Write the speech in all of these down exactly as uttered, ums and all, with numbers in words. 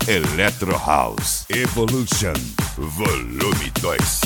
Electro House Evolution Volume dois.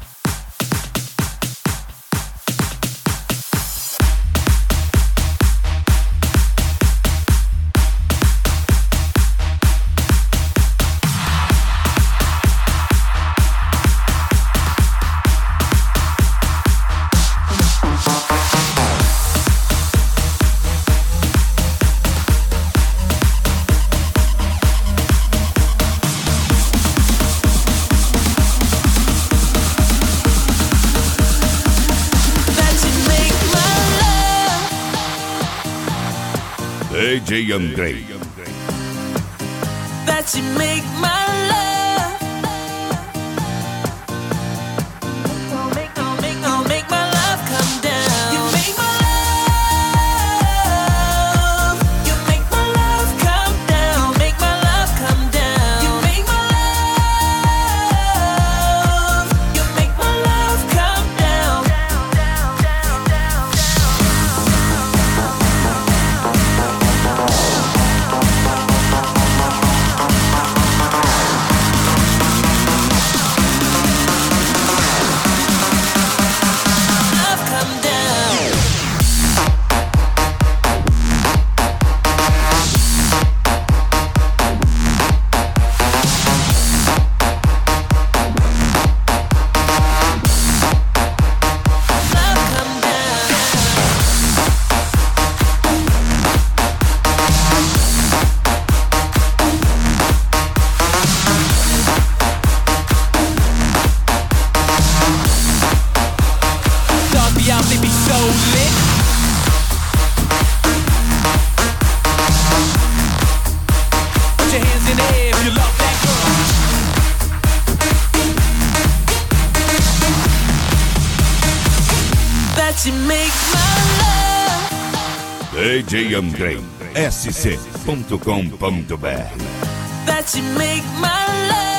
D J Andrei. That you make my love. Don't make, don't make, don't make my love come down. You make my love. You make my love come down. Make my love come down. You make my love. You make my love come down. Down, down, down, you make my love. D J Andrei S C ponto com ponto B R. That you make my love.